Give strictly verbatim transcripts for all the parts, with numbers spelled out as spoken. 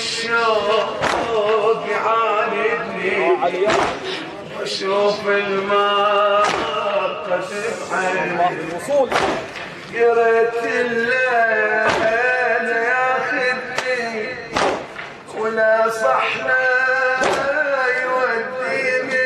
الشوق يعاندني واشوف الماء قسم عيني يا ريت الليل ياخذني ولا صحنا يوديني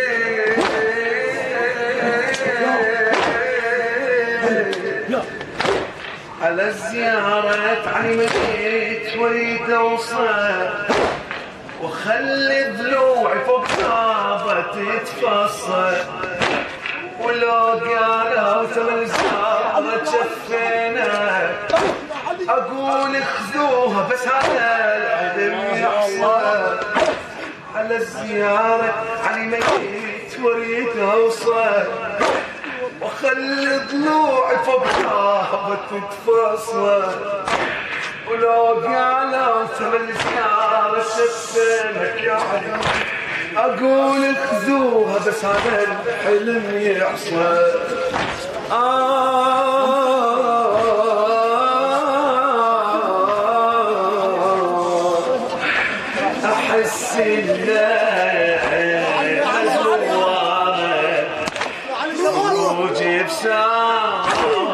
على الزيارة علمت وريد اوصل وخلي ضلوعي فوق طابة تتفصل ولو قالوا ثمن زيارة شفينا اقول اخذوها بس هذا العلم يحصل على الزيارة علمت وريد اوصل وخلي ضلوعي فوق طابة تتفصل ولو قالوا ثمن زيارة شفينك يا علي اقول اخذوها بس هذا الحلم يحصل آه احس خروجي بساحة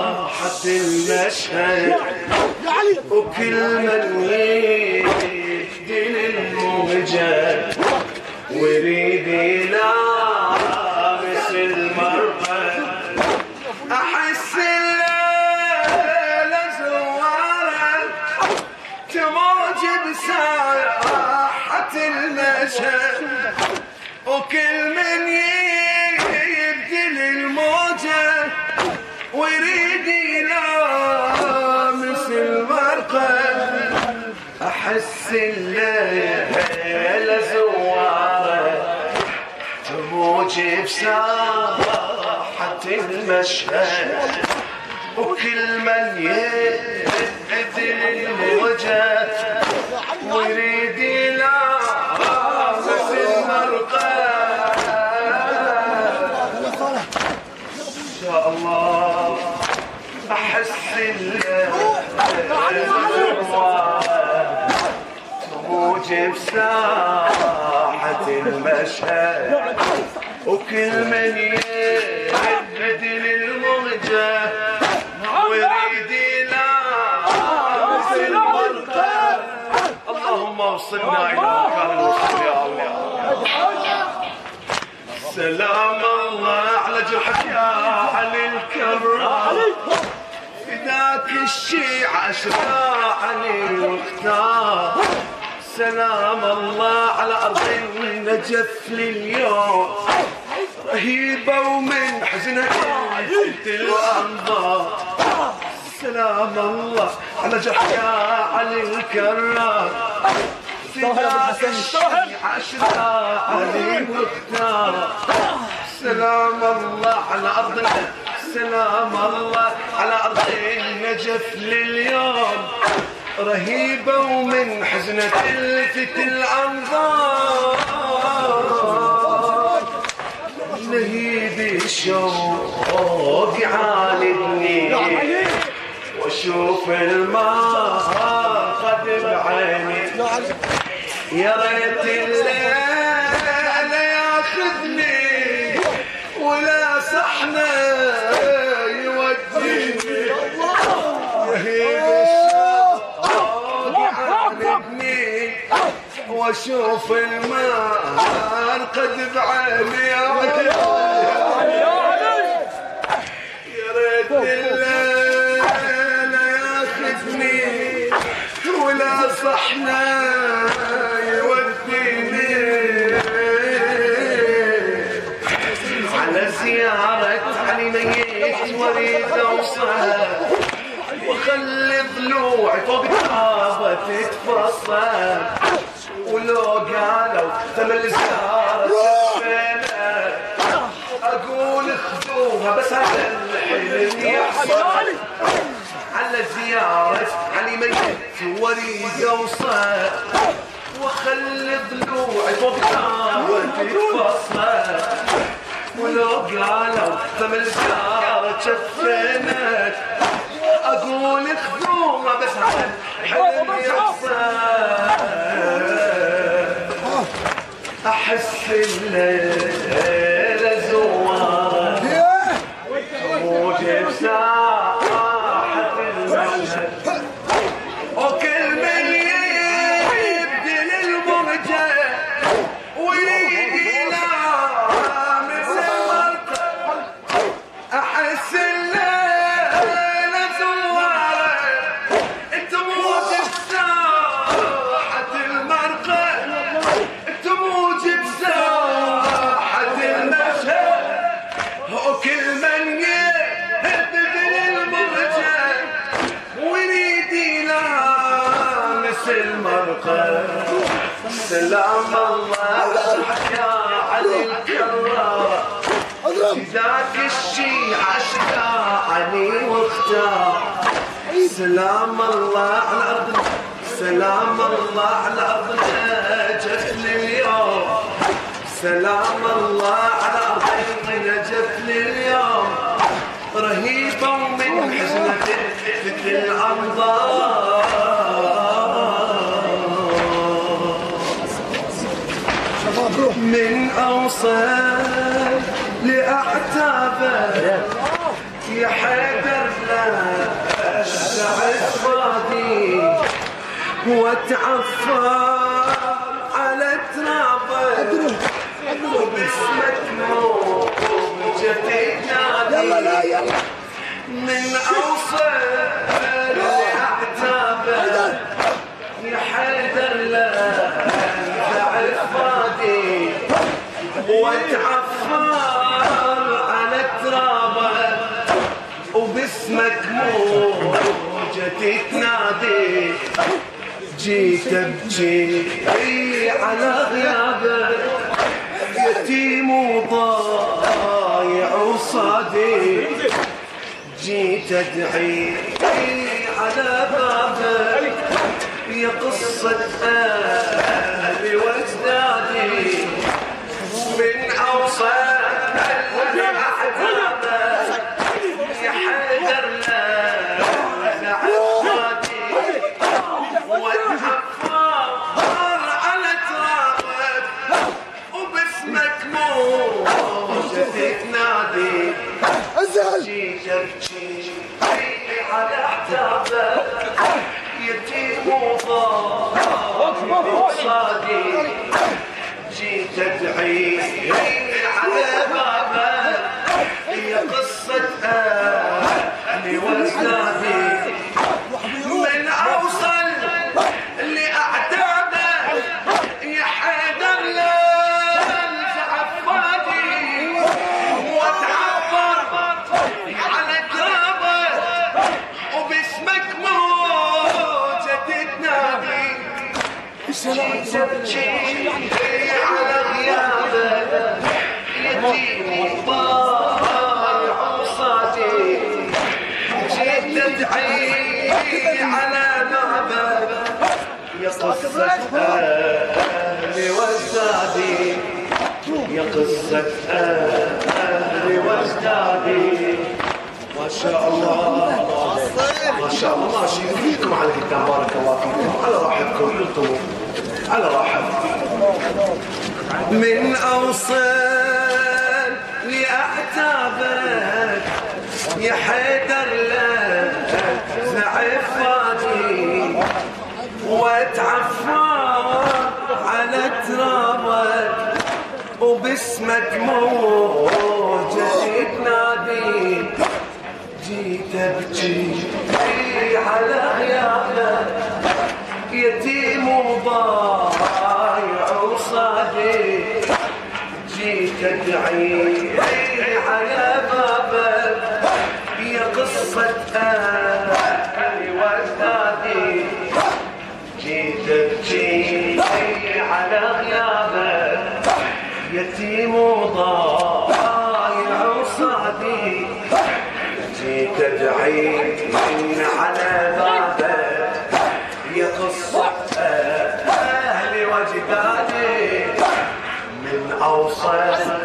المشهد وكل من يهدي الموجة ويريد يلامس المرقد احس الليلة زوارة تموج بساحة المشهد وكل من يبدل الموجة ويريد يلامس المرقد احس الليلة زوارة تموج بساحة المشهد وكل من يبدل الموجة ويريد يلامس المرقد ان شاء الله احس تموج بساحة المشهد وكل من يبدل الموجة ويريد يلامس المرقد اللهم وصلنا الى مكان الوصول يا الله. سلام الله على جرحك يا علي الكرام فداك الشيعة اشراع علي المختار سلام الله على أرض النجف لليوم رهيبة ومن حزنك انت الأنظار سلام الله على جرحك يا علي الكرام فداك الشيعة اشراع علي المختار سلام الله على أرض سلام الله على أرض النجف لليوم رهيبة ومن حزنة تلفت الأنظار نهيب الشوق يعاندني واشوف الماء قد بعيني يا ريت الليل ياخذني ولا صحنا يوديني يهيب الشوق يعاندني واشوف الماء قد بعيني يا ريت الليل ياخذني ولا صحنا يوديني على زيارة علي ميت وريد اوصل وخلي ضلوعي فوق طابة تتفصل ولو قالوا ثمن زيارة شفينا اقول اخذوها بس هذا الحلم يحصل على زيارة علي ميت وريد اوصل وخلي ضلوعي فوق طابة تتفصل ولو قالوا ثمن زيارة شفينا اقول اخذوها بس هذا الحلم يحصل أحس الليل زوار موجب ساحة المشهد وكل من يبدل المرجع ويجي لامس المرقى أحس الليل زوار تموج بساحة المرقى تموج بساحة المشهد وكل من يبدل المرجع ويريد لامس المرقى سلام الله حكى علي الكرار ذاك الشي عشقاني واختار سلام الله على الارض سلام الله على الارض نجفني اليوم سلام الله على الارض نجفني اليوم رهيبه ومن حزنه مثل الانظار من أوصل لأعتابه يا حيدر لا أشعر فاضي واتعفر على ترابه وباسمك موجتي نادي من أوصل لأعتابه يا حيدر لا أشعر فاضي واتعفر على ترابه وباسمك موجتي تنادي جيت ابكي على غيابه يتيم وضايع وصادي جيت ادعي على بابه يا قصة أهلي واجدادي من أوصال لأحبابك يا حيدر لا عفاتي واتحفر على ترابك وباسمك موجتي تنادي جيت ابكي على احبابك يتيم وضايع صادي جيت ادعي على بابك هي قصة أهلي واجدادي من أوصل لأعتابك يا حيدر لا عفادي واتعفر على ترابك وباسمك موجتي تنادي جيت ابكي على غيابك يتيم وضايع وصادي جيت ادعي على بابك يا قصة أهلي واجدادي يا قصة أهلي واجدادي ما شاء الله ما شاء الله ماشي فيكم على الكتاب بارك الله فيكم على راحتكم انتم على راحتكم من أوصل لأعتابك يا حيدر لا عفادي واتعفر على ترابك وباسمك موجتي تنادي جيت ابكي على غيابك يتيم وضايع وصادي جيت ادعي على بابك يا قصة أهلي واجدادي جيت ابكي على غيابك يتيم وضايع وصادي جيت ادعي على بابك يا قصة أهلي واجدادي من أوصل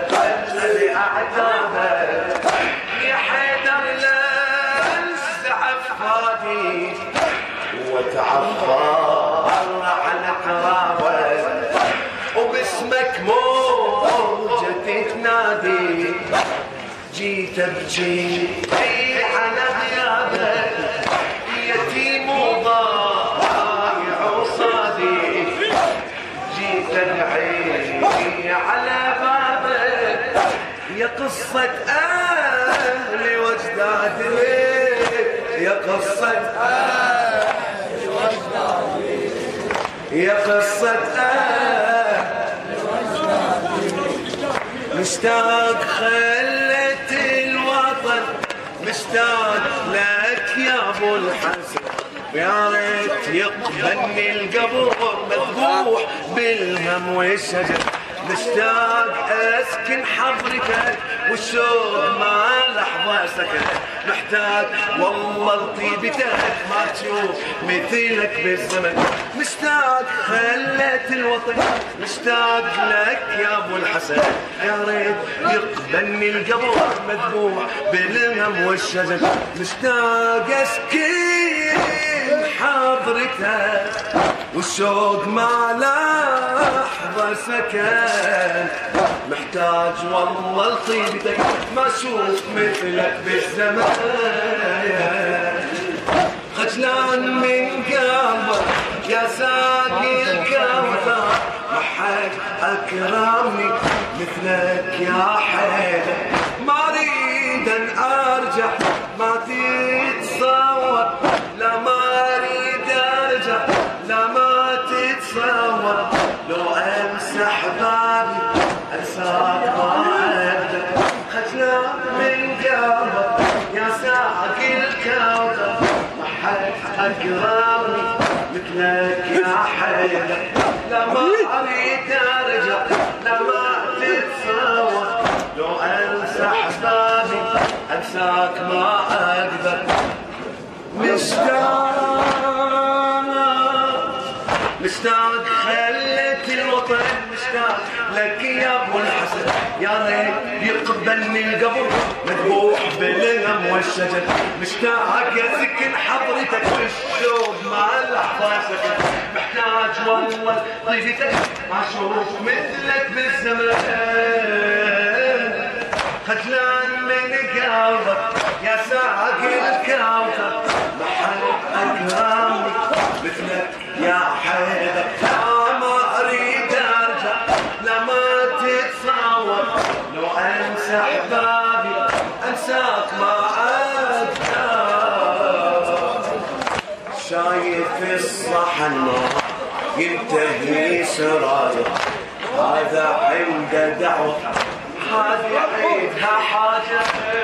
لأعتابك يا حيدر لا انسعف هادي وتعفر على ترابك وبس واسمك موجة تنادي جيت ابكي على غيابك يتيم وضايع وصادي جيت ادعي على بابك يا قصة اهلي واجدادي يا قصة اهلي واجدادي يا قصة اهلي واجدادي مشتاق خلت الوطن مشتاق لك يا ابو الحسن يا ريت يقبلني القبر مذبوح بالهم والشجر مشتاق اسكن حضرتك والشوق ما لحظه سكن محتاج والله لطيبتك ما تشوف مثلك بالزمن مشتاق خلت الوطن مشتاق لك يا ابو الحسن يا ريت يقبلني القبر مذبوح بالهم والشجر مشتاق اسكن حضرتك والشوق ما لحظة سكن محتاج والله لطيبتك ما اشوف مثلك بالزمان خجلان من قلبك يا ساقي الكوثر ما حد اكرمني مثلك يا حيدر ما اريد ان ارجع ما تتصور لا ما اريد ارجع لا ما تتصور لو امسح بابي انساك ما اقدر خجلان من قلبك يا ساقي الكوثر ما حد اكرمني مثلك يا حيدر لا ما اريد ارجع لا ما تتصور لو امسح بابي انساك ما اقدر مشتاق مشتاق خلت الوطن مشتاق لك يا ابو الحسن يا ريت يقبلني القبر مذبوح بالهم والشجر مشتاق اسكن حضرتك والشوق مع لحظه سكن محتاج والله طيبتك ما اشوف مثلك بالزمان خجلان من قلبك يا ساقي الكوثر ما حد اكرمني مثلك يا حيدر لا ما اريد ارجع لا ما تتصور لو امسح بابي انساك ما اقدر شايف الصحن ما ينتهي سرايا هذا عنده دعوه هذه عيدها حاجه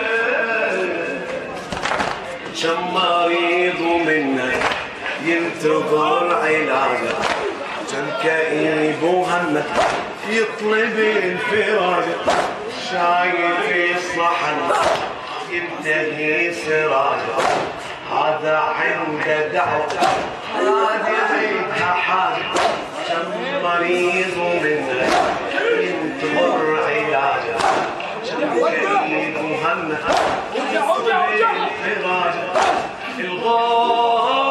كم مريض منك ينتظر علاجه كم كئيب وهمه يطلب انفراجه شايف الصحن ينتهي سراجه هذا عنده دعوه هذه عيدها حاجه كم مريض منك ينتظر علاجه كم كئيب وهمه يطلب انفراجه الغار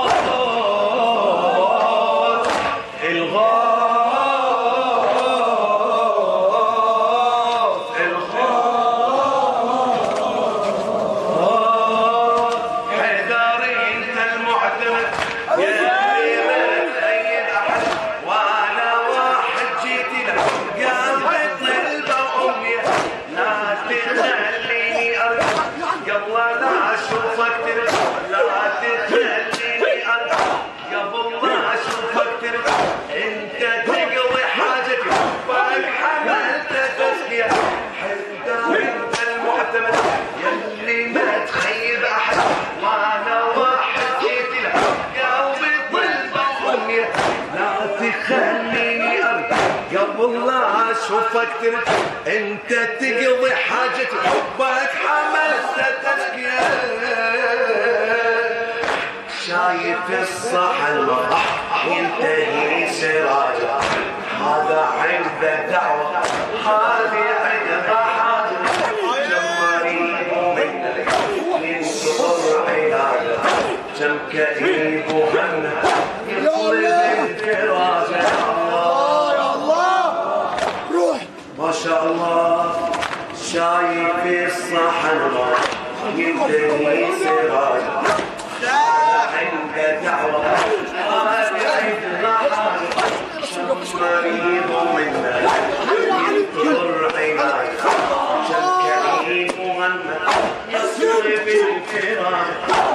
والله اشوفك ترجع انت تقضي حاجتي حبك حملت تشكيل شايف الصحن راح ينتهي سراجه هذا عنده دعوه هذه عندها حاجه كم مريض منك ينتظر علاجه كم كئيب وهمه يطلب انفراجه الله شاء الله شايف الصحن ينتهي سراج عنده دعوة هذه عندنا مريض منا ينتظر علاج شكري مهمة يصير بالفراق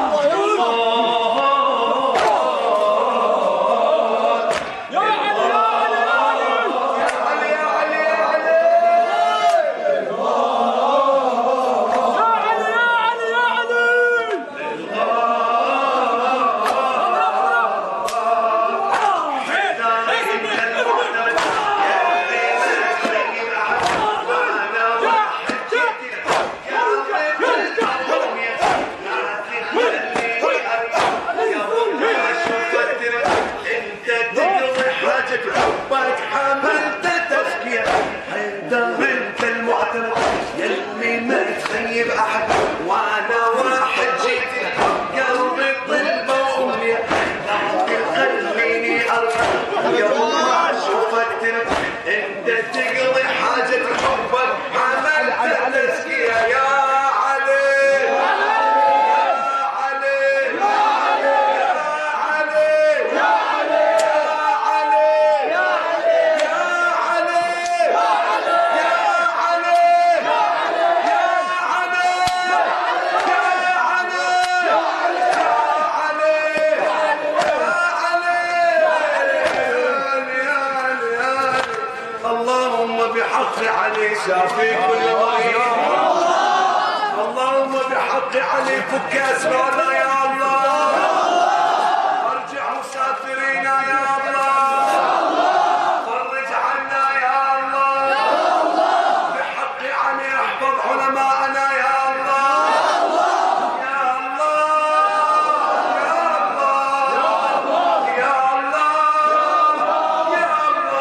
شافي كل مريض اللهم بحق علي فك اسرارنا يا الله ارجع مسافرينا يا الله فرج عنا يا الله بحق علي احفظ علماءنا يا الله يا الله يا الله يا الله يا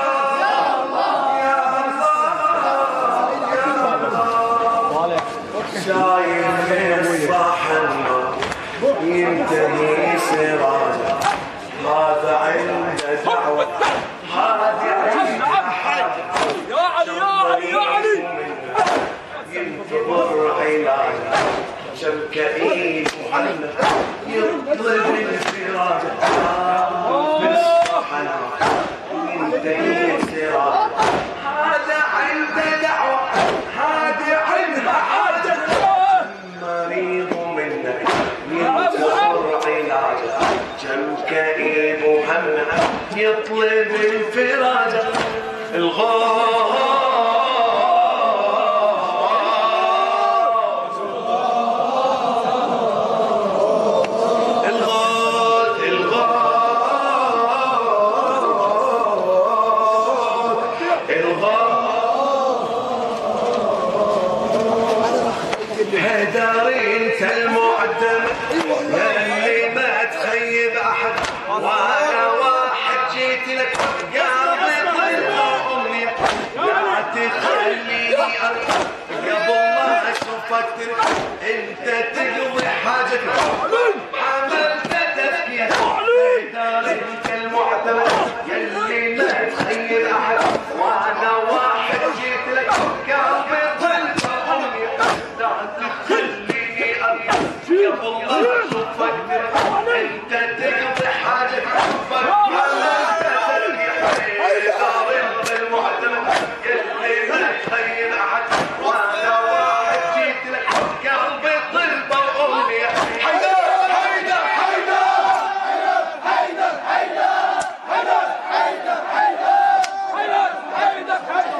شايف الصحن ينتهي سراجه هذا عنده دعوة هذا عنده حاجة يا علي يا علي يا علي ينتظر علاجه شم كئيب وحنه يطلب الفراج بالصحن ينتهي سراجه هذا عنده دعوة هذا عنده حاجة مريض منا ينتظر علاجه جم كئيب وهمه يطلب الفراج الغار هداري انت المعدم اللي ما تخيب احد وانا واحد جيت لك يا ضيق امي لا تخليني ارقى قبل ما اشوفك ترك انت تقضي حاجتك عملت تذكية هداري انت المعدم اللي ما تخيب احد وانا واحد جيت لك قلبي ضيق امي خليني أرجع يا والله أشوفك أنت تقضي حاجة حبك على تذكية دار المعتمد اللي ما تخيل أحد وأنا واحد جيت لك قلبي طلبة وأمنية حيدر حيدر حيدر حيدر حيدر حيدر حيدر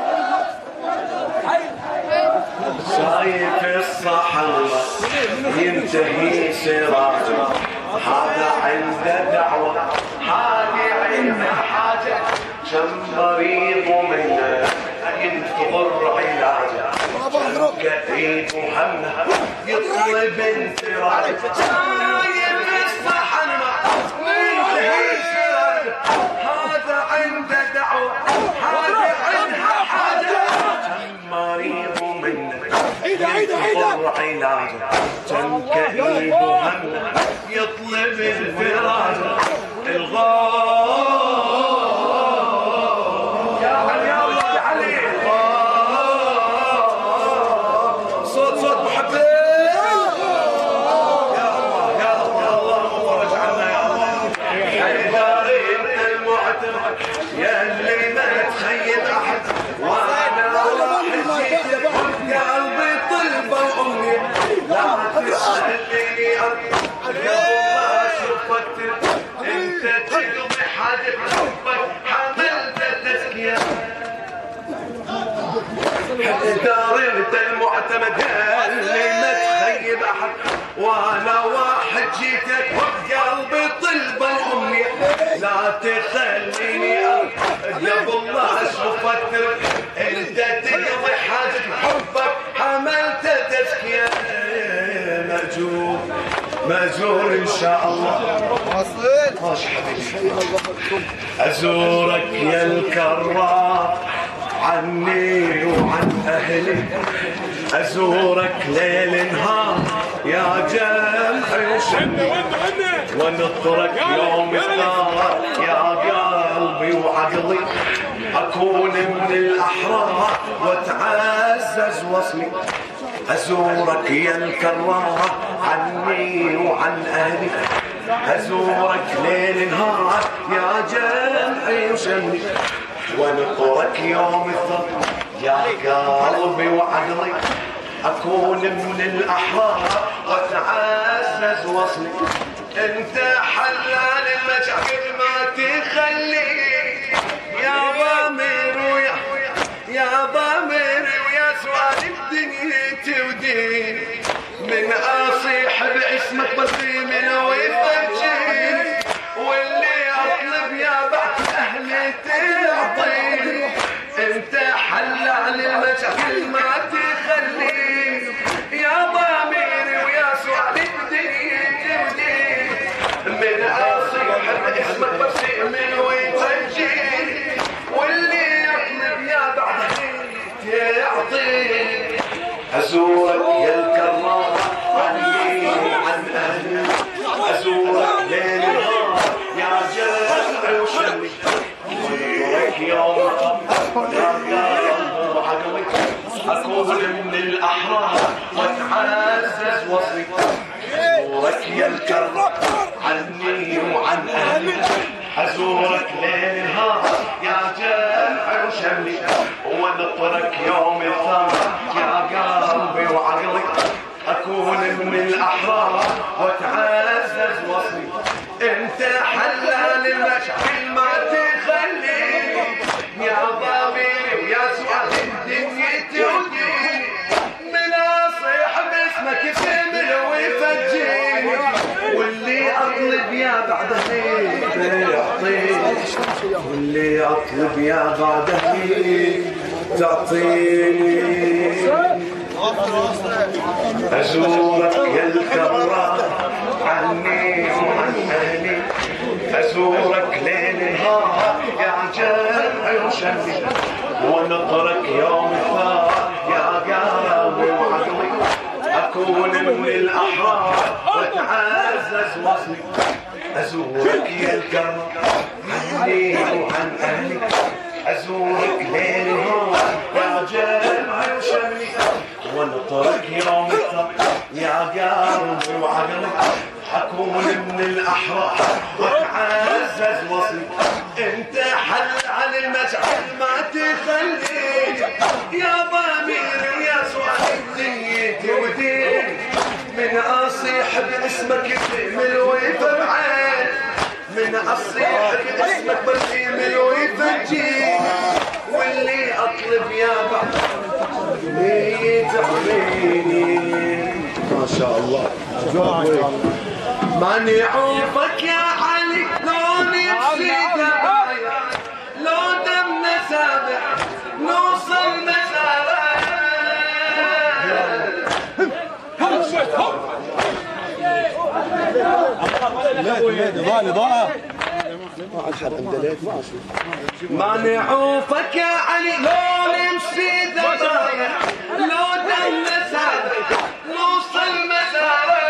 حيدر شايف الصحن ينتهي سراجه هذا عنده دعوة هذه عنده حاجة كم مريض منا ينتظر علاجه كم كئيب وهمه يطلب انفراجه شايف الصحن ينتهي سراجه هذا عنده دعوة هذه عنده حاجة كم مريض منا ينتظر علاجه كم كئيب وهمه يطلب الفراج الغار يا علي يا علي وانا واحد جيتك وبقلبي طلب الامنية لا تخليني قبل لا اشوفك انت تقضي حاجة حبك حملت تزكية مأجور مأجور ان شاء الله ماشي حبيبي ازورك يا الكرار عني وعن اهلي ازورك ليل نهار يا جمعي وشمي ونطرك يوم الثار يا قلبي وعقلي اكون من الاحرار واتعزز وصلي ازورك يا الكرار عني وعن اهلي ازورك ليل نهار يا جمعي وشمي ونطرك يوم الثار يا قلبي وعقلي اكون من الاحرار واتعزز وصلي انت حلال المشاكل ما تخلي يا ضمير ويا يا ضمير ويا سؤال بدنيتي وديني من اصيح باسمك بصيمي ويفجيني واللي اطلب يا بعد اهلي تعطيني انت حلال المشاكل ما تخلي يا ضميري ويا سؤال بدنيتي وديني من اصيح باسمك بصيمي ويفجيني واللي يطلب يا بعد اهلي تعطيني ازورك يا الكرار عني وعن اهلي ازورك ليل نهار يا جمعي وشمي ونطرك يوم يا قلبي وعقلي اكون من الاحرار واتعزز وصلي ازورك يا الكرار عني وعن اهلي ازورك ليل نهار يا جمعي وشمي ونطرك يوم الثار يا قلبي وعقلي اكون من الاحرار واتعزز وصلي انت حلال المشاكل ما تخلي يا ضميري ويا سؤال دنيتي وديني من اصيح باسمك يسمل ويفجيني واللي اطلب يا بعده يعطيني واللي اطلب يا بعده تعطيني ازورك يا الكرار عني وعن اهلي ازورك ليل نهار يا جمعي وشمي ونطرك يوم الثار يا قلبي وعقلي اكون من الاحرار واتعزز وصلي ازورك يا الكرار عني وعن اهلي ازورك ليل نهار يا جمعي وشمي ونطرك يوم الثار يا قلبي وعقلي اكون من الاحرار واتعزز وصلي انت حل على المشعل ما تخلي يا ضميري ويا سؤال دنيتي وديني من اصيح باسمك يتمل ويفرعين من اصيح باسمك بسيمل ويفجيني واللي اطلب يا بعد يتعبيني ما شاء الله ماني عوفك يا علي لو نفسي دبايا لو دمنا سابح نوصل مسارة ماني عوفك يا علي لو نمشي دبايا لو دمنا سابح نوصل مسارة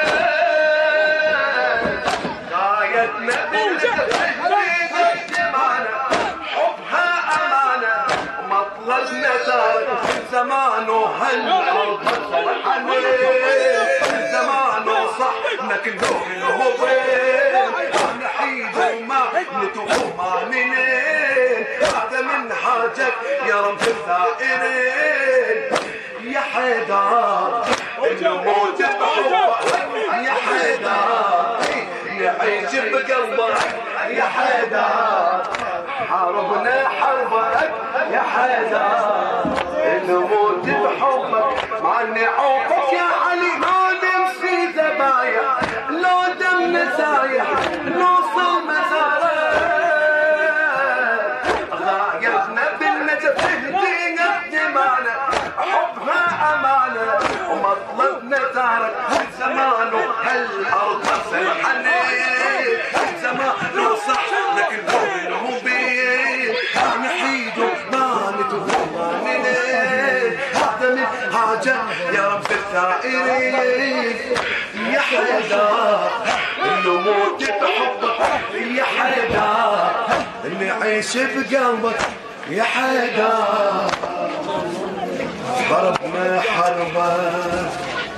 حبها أمانة مطلبنا صار زمان وهالأرض حنين زمان صح نكذوب الهبين نحيد وما نتوب ما منين هذا من حاجك يا رمز الثائرين يا حيدر الموت بحبك يا حيدر نعيش بقلبك يا حيدر حاربنا حربك يا حيدر نموت بحبك مع نعوفك يا علي ما نمشي صارت من زمان وهالأرض سرحانة من زمان صح لكن قولهم بيه نحيد ما نتغنى هذا من حاجة يا رب الثائرين يا حيدار نموت بحبك يا حيدار نعيش بقلبك يا حيدار ضربنا حربك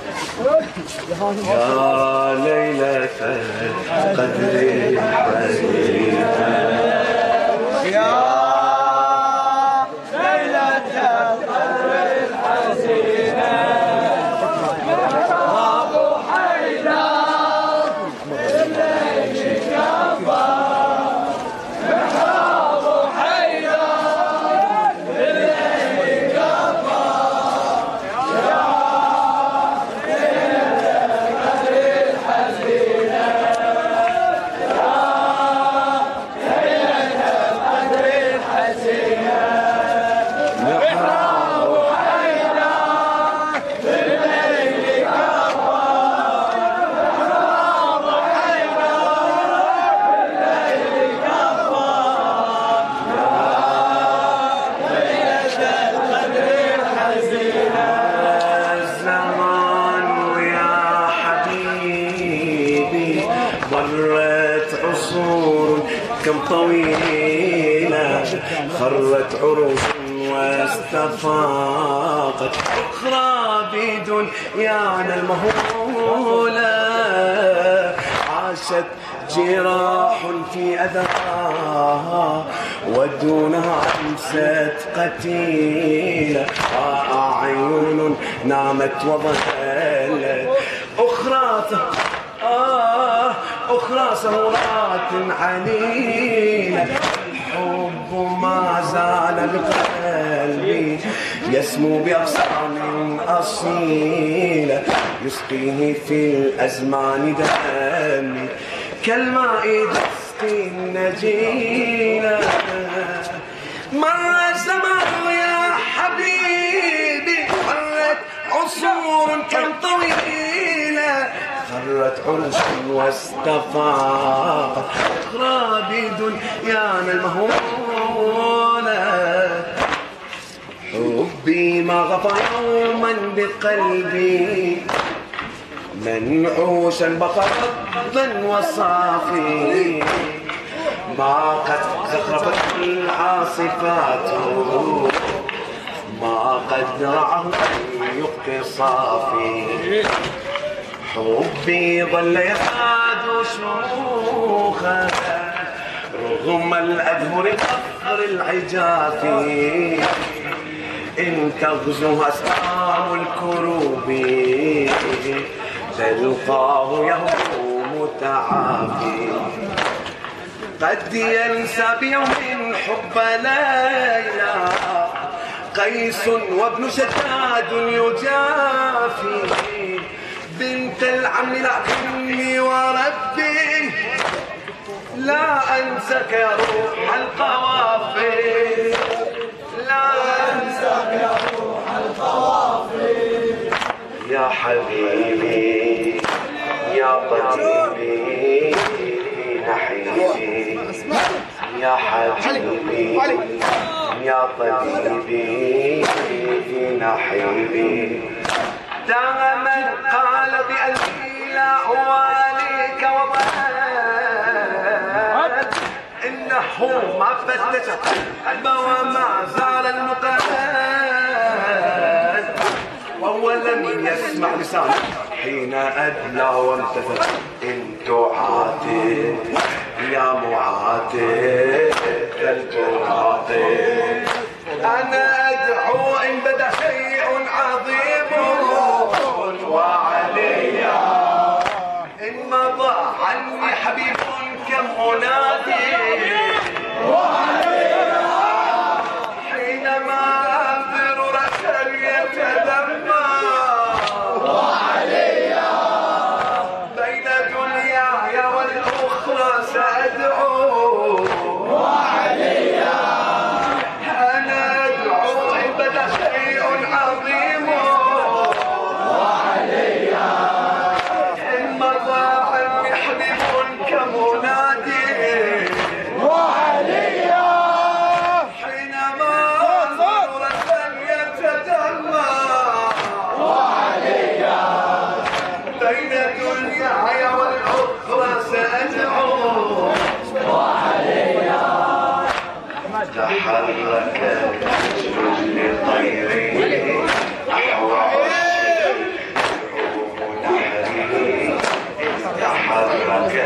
يا ليلة القدر الحزينة يا ليلة القدر الحزينة أبو حيدر الليل كفى أبو حيدر الليل كفى كم طويلة خرت عروش واستفاقت أخرى بدنيانا المهولة عاشت جراح في أذاها ودونها أمست قتيلة وأعين نامت وظلت أخرى آه أخرى سهرات عليلة الحب ما زال بقلبي يسمو بأغصان أصيلة يسقيه في الأزمان دمي كالماء يسقي النجيلة مر الزمان يا حبيبي مرت عصور كم طويلة خرت عرش واستفاقت أخرى بدنيانا المهولة حبي ما غفى يوما بقلبي منعوشا بقى رضا وصافي ما قد زخرفت العاصفات ما قد رعه أن يبقي صافي حبي ظل يكاد شموخا رغم الأدهر قهر العجاف إن تغزوها أسلام الكروب تلقاه يهوم تعافي قد ينسى بيوم حب ليلى قيس وابن شداد يجافي بنت العم لكني وربي لا أنسك يا روح القوافي لا أنسك يا روح القوافي يا حبيبي يا طبيبي في نحيبي يا حبيبي يا طبيبي في نحيبي دام من قال بأني لا أواليك وضل إنه ما فتش قلبه وما زال المقال وهو لم يسمع لسانه حين أدلى وامتثل إن تعاتب يا معاتب فلتعاتب أنا أدعو إن بدا شيء عظيم وعلي إن مضى عني حبيب كم أنادي وعلي حينما أنظر رأسا يتدمى وعلي بين دنياي والأخرى سأدعو وعلي أنا أدعو إن بدا شيء عظيم وعلي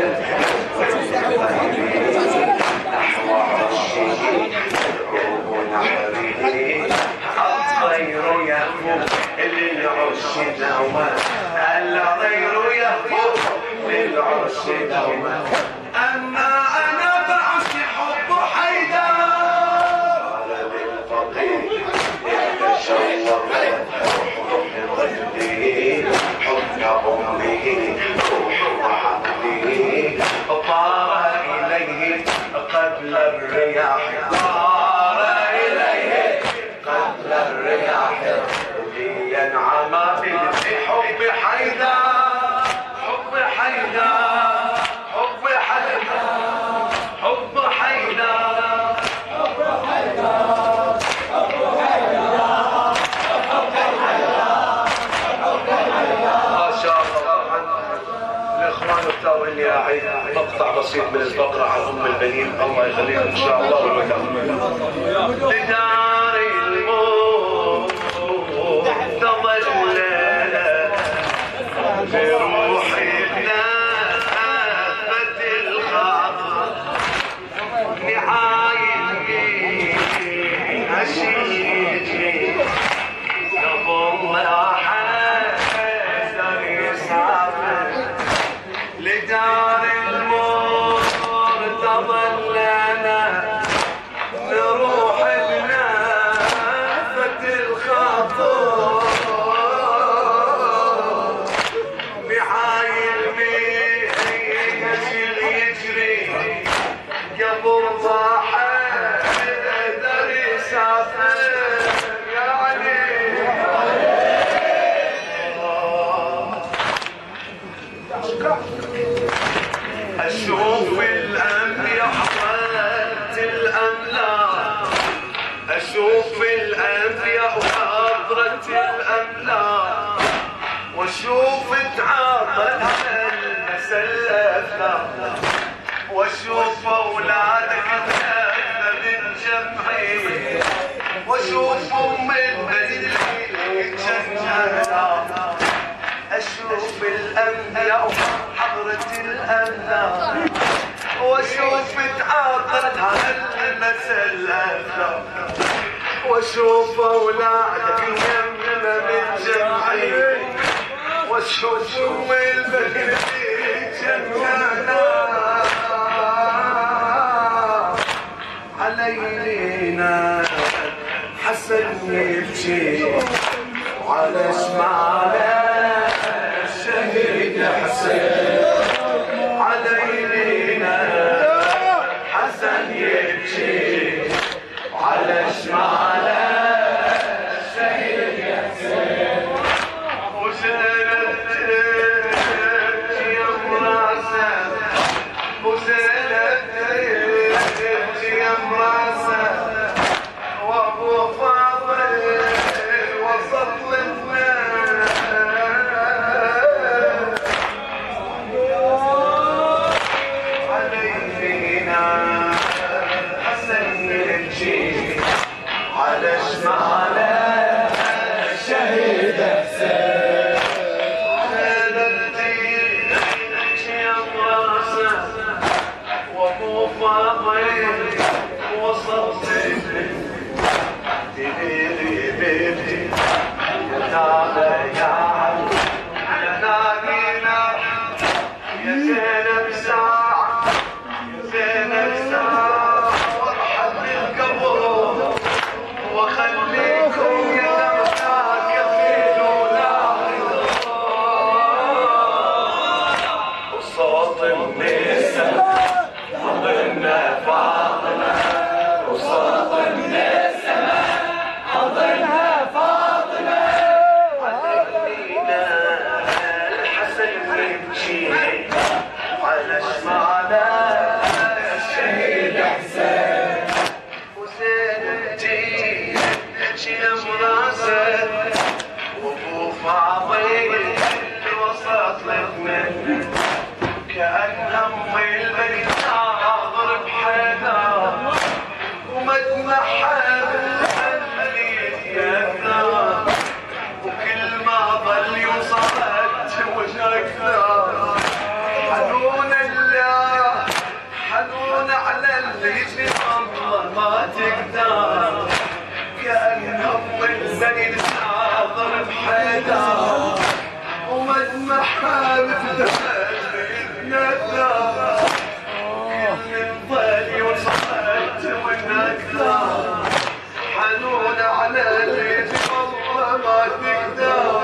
الطير يهفو للعش دوما الطير يهفو للعش دوما أما أنا بعشق حب حيدر على للفقير يتشوق قلبي حب أمه روح وعقلي طار إليه قبل الرياح طار إليه قبل الرياح لينعم بحب حيدر حب حيدر حب حيدر حب حيدر حب حيدر حب حيدر ما شاء الله. الاخوان اختاروا لي اعيد مقطع بسيط من البقره عن ام البنين الله يخليكم ان شاء الله والمكان لدار الموت تظل بروحي نافت الخاطر نعايتي هشيجي قبل ما حزن يسافر لدار الموت تظلنا نروح بنافت الخاطر بحايل بيجري يجري قبل ما حيدر يسافر يا علي أشوف الأنبياء حضرة الأملاك أشوف الأنبياء وحضرة الأملاك وأشوف تعاطت المسلفة وأشوف أولادك من جمعي وأشوف أم البنين جنجنا أشوف الأنبياء حضرة الأملاك وأشوف تعاطت المسلفة وأشوف أولادك يمنا من جمعي وأشوف أم البنين جنانا علينا حسن يبكي وعلى شماله الشهيد حسين علينا حسن يبكي وعلى شماله الشهيد حسين وزينت يا مراسه وزينت يا مراسه وابو فاضل وصل لنا علينا حسن يبكي على شماله الشهيد حسين يا مراسه وابو فاضل وصل تديري بيتي يا يا نادينا يا زينب ساعة يا زينب ساعة وارحب بالقبر وخليكم يا نمتاك يفيدونا وصوت النساء حضرنا فاطمة وصوت النساء حضرنا فاطمة علينا الحسن يمشي على شماله الشهيد حسين وزين تجي يا مراسل وابو فاضل وسط الاثنين كأن أم البني ناظر بحيدر ومدمحها اللي يتينا وكل ما ظل يوصلت وش أكثر حنون الله اللي والله ما تقدر كأنهم من بني الناظر بحيدر ومدمحها مثل نذر كل الظل وصلت والنكدر حنون على اللي والله ما تقدر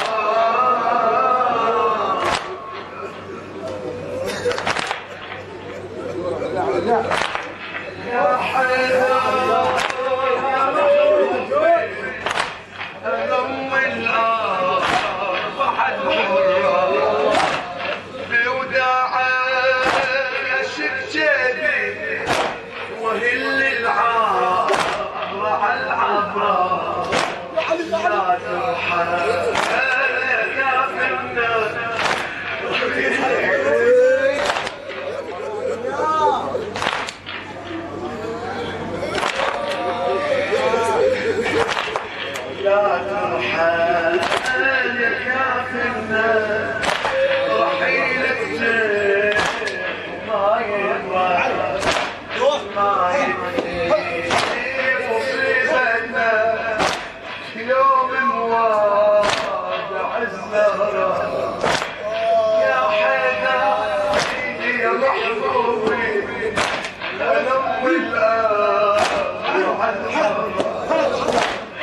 يا حيدر يا محبوبي ضم الارض بعد حره بوداعك اشك جيبي وهل العار على العبره لا ترحل يا فنان لا ترحل يا كافرنا رحيلك جيب ما يبغى ما يكفي مصيبتنا يوم موادع الزهرة يا حيدر يا محبوبي ألم الآن على الحرة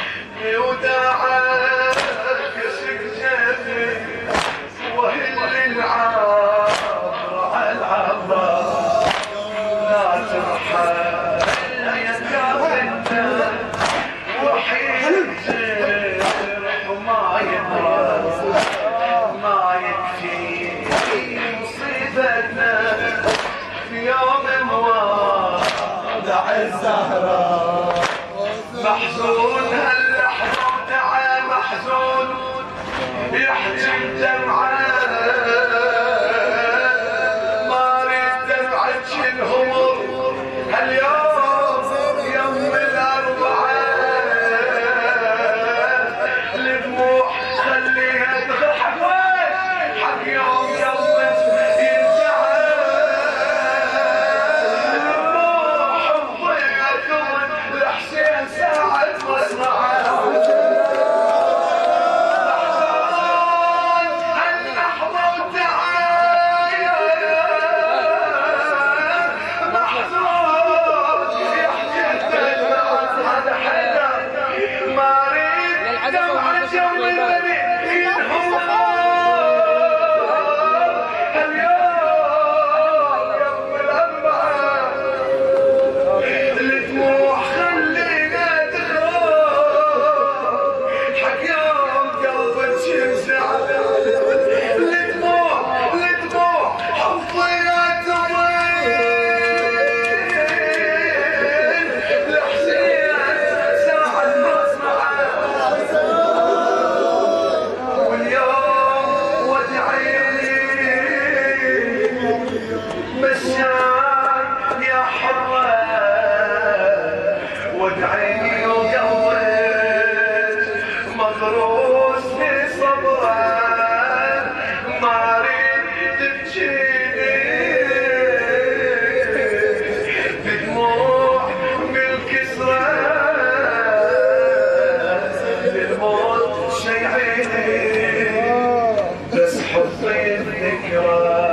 وداعك سكتتي وهل العار على العبر لا ترحل يا كافرنا وحيد جرح وما يبرد ما يكفي مصيبتنا في يوم موادع الزهرة محزون هاللحظة وتعال محزون يحجي الدمعة ما ريد دمعة الهمر هاليوم يوم الأربعة الدموع خليها تضحك ويش حق يوم يوم ينتهى الدموع حبي أكون لحسين ساعة مصنعه وادعيني وقلبك مغروس في صبرك ما اريد تبكيني بدموع بالكسرة للموت شيعيني بس حطي الذكرى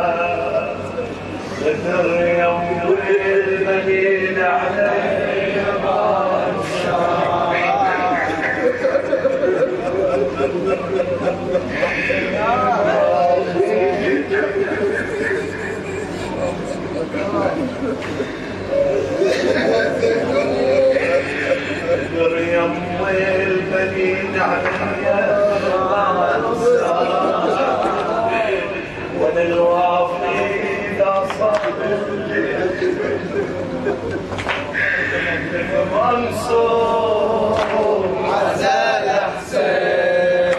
غدر يوم المدينة علي يم البنين عليا وانا الوافي اذا صاب الليل منصور عزال حسين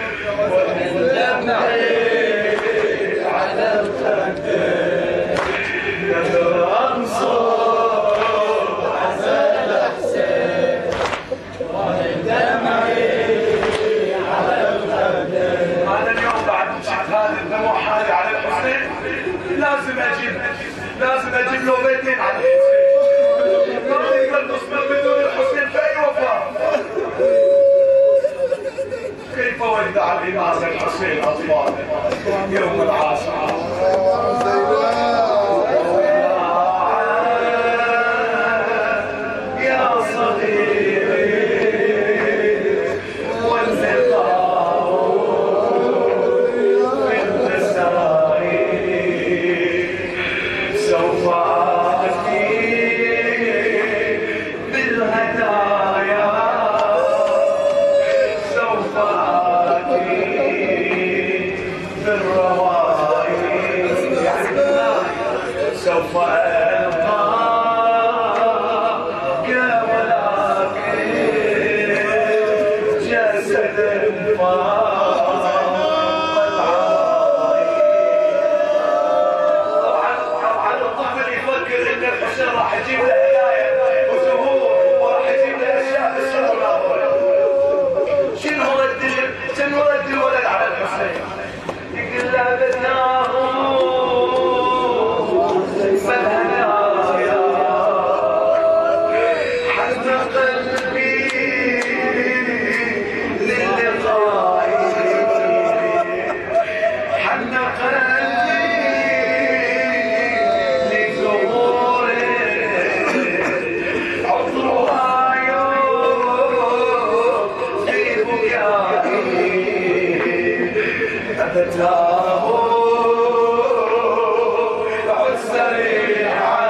والدمعي على الخدين منصور عزال حسين والدمعي على الخدين. انا اليوم بعد مشيت هذه الدموع هذه على الحسين لازم اجيب لازم اجيب له بيتين على الحسين ودع الإمام الحسين أطفال يوم العاشر يا صغيري واللقاء في المساء سوف آتي بالهدايا سوف آتي بالروائي سوف ألقاك ولكن جسد فاض طبعا الطفل يفكر ان الحسين راح يجيب له هدايا وزهور وراح يجيب له اشياء بالسر الاول. شنو رد شنو رد الولد على الحسين؟ يقول له بدناه بالهدايا حن قلبي للقاء حن قلبي لزهور عطرها يوم في بكائي أبتاه عد سريعا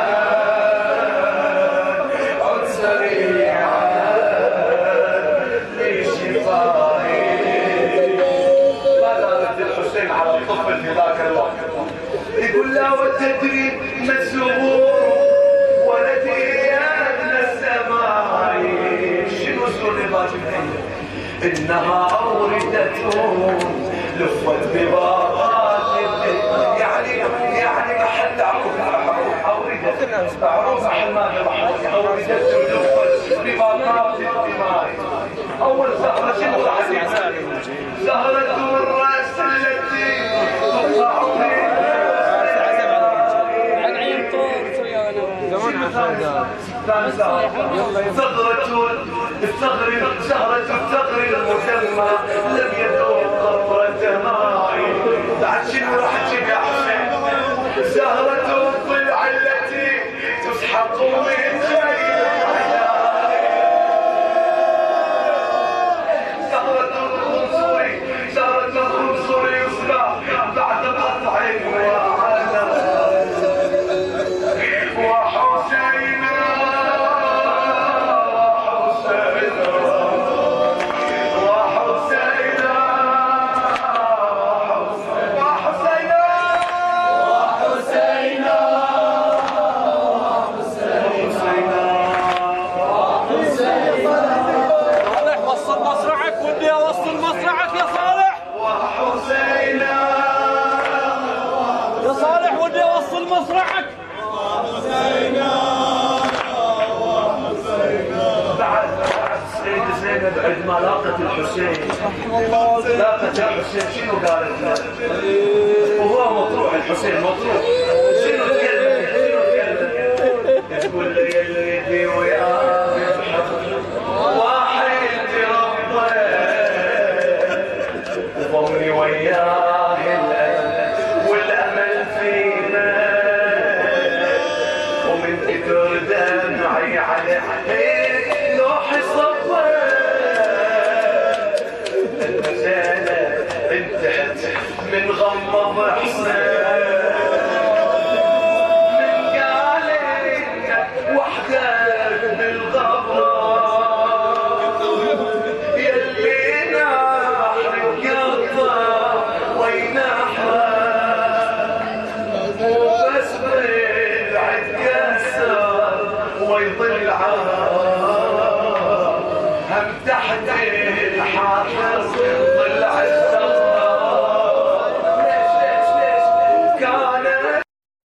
عد سريعا لشفائي. ماذا رد الحسين على الطفل في ذاك الوقت؟ يقول له وتدري ما الزهور ولدي أدنى السماء شنو سر ذاك إنها أوردة لفت بباقات يعني يعني محل عروف أوردة عروف حماد محمود أوردة لفت بباقات الدماء. أول زهرة شنو راح تجيبها؟ زهرة الرأس التي تقع في ثغرة الثغر زهرة الثغر المسمى لم يذوق قطرة ماء. بعد شنو راح تجيب يا حسين؟ زهرة الضلع التي تسحق من خيل زهرة الخنصر زهرة الخنصر يصبح بعد قطع وعنا وحسين مصرعك بعد سيد زينب عندما لاقت الحسين لاقت الحسين شنو قالت له؟ وهو مطروح الحسين مطروح شنو تكلم شنو تكلم؟ تقول لي اللي يدي وياه واحد ربه وضمني وياه الأمل والأمل فينا ومن كثر دمعي عليه لوح صفر المسألة انتهت من غمض حسين من قال انك وحدك بالغبرة يلي نحرك قطة وين بس بعد كسر ويضل عام هم تحت